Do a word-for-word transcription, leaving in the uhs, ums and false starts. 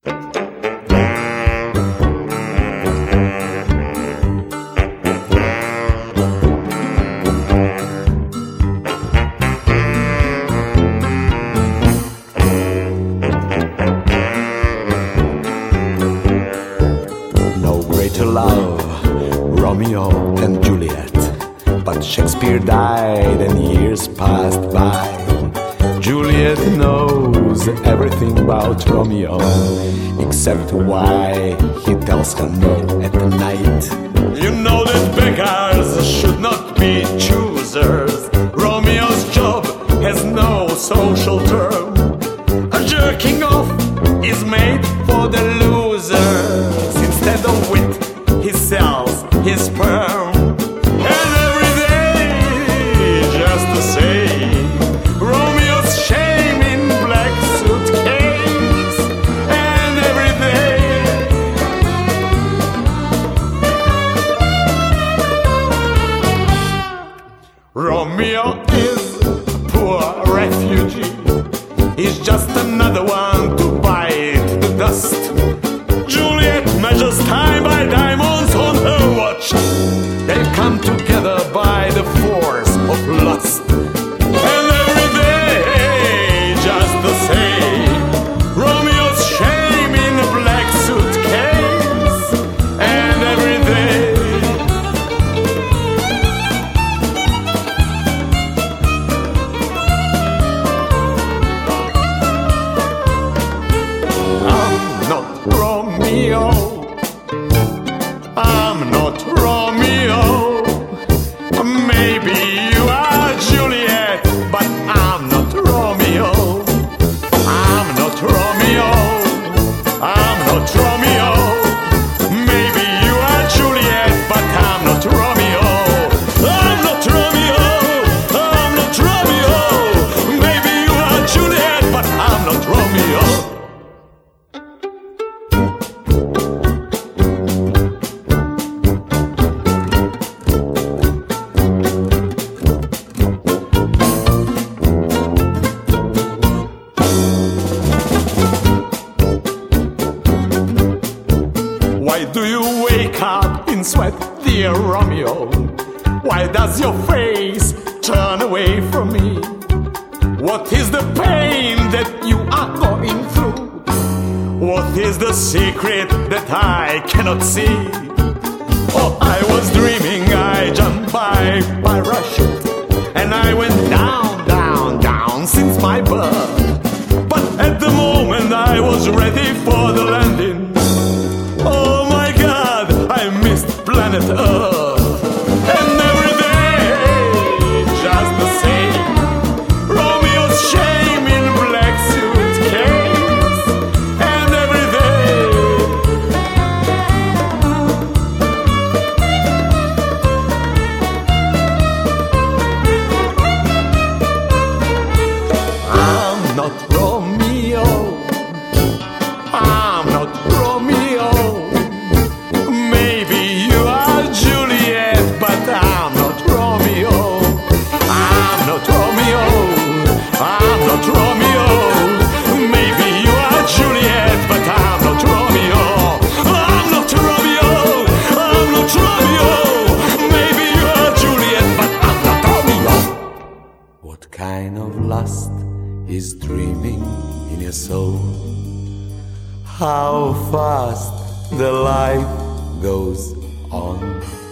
No greater love, Romeo and Juliet, but Shakespeare died and years passed by. Juliet knows everything about Romeo, except why he tells her no at night. You know that beggars should not be choosers. Romeo's job has no social term. A jerking off is made for the losers. Instead of wit, he sells his sperm. And every day, just the same, Romeo's shame in black suitcase. And every day, Romeo is a poor refugee. He's just another one to bite the dust. Juliet measures time by diamonds on her watch. They come together by the force of lust. And every day, just the same, Romeo's shame in a black suitcase. And every day, I'm not Romeo. I'm not Romeo. Maybe you are Juliet, but I'm not Romeo. I'm not Romeo. I'm not Romeo. Maybe you are Juliet, but I'm not Romeo. I'm not Romeo. I'm not Romeo. Maybe you are Juliet, but I'm not Romeo. Why do you wake up in sweat, dear Romeo? Why does your face turn away from me? What is the pain that you are going through? What is the secret that I cannot see? Oh, I was dreaming I jumped by parachute, and I went down, down, down since my birth. But at the moment I was ready for the landing. Oh my God, I missed planet Earth. And every day, just the same, Romeo's shame in black suitcase. And every day, I'm not Romeo. I'm not Romeo. Maybe you are Juliet, but I'm not Romeo. I'm not Romeo. I'm not Romeo. Maybe you are Juliet, but I'm not Romeo. I'm not Romeo. I'm not Romeo. Maybe you are Juliet, but I'm not Romeo. What kind of lust is dreaming in your soul? How fast the life goes on.